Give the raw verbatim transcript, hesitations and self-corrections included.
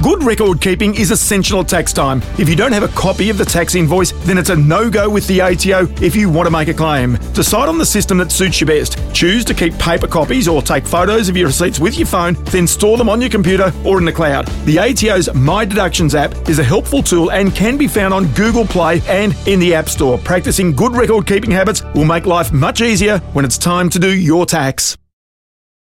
Good record keeping is essential at tax time. If you don't have a copy of the tax invoice, then it's a no-go with the A T O if you want to make a claim. Decide on the system that suits you best. Choose to keep paper copies or take photos of your receipts with your phone, then store them on your computer or in the cloud. The A T O's My Deductions app is a helpful tool and can be found on Google Play and in the App Store. Practicing good record keeping habits will make life much easier when it's time to do your tax.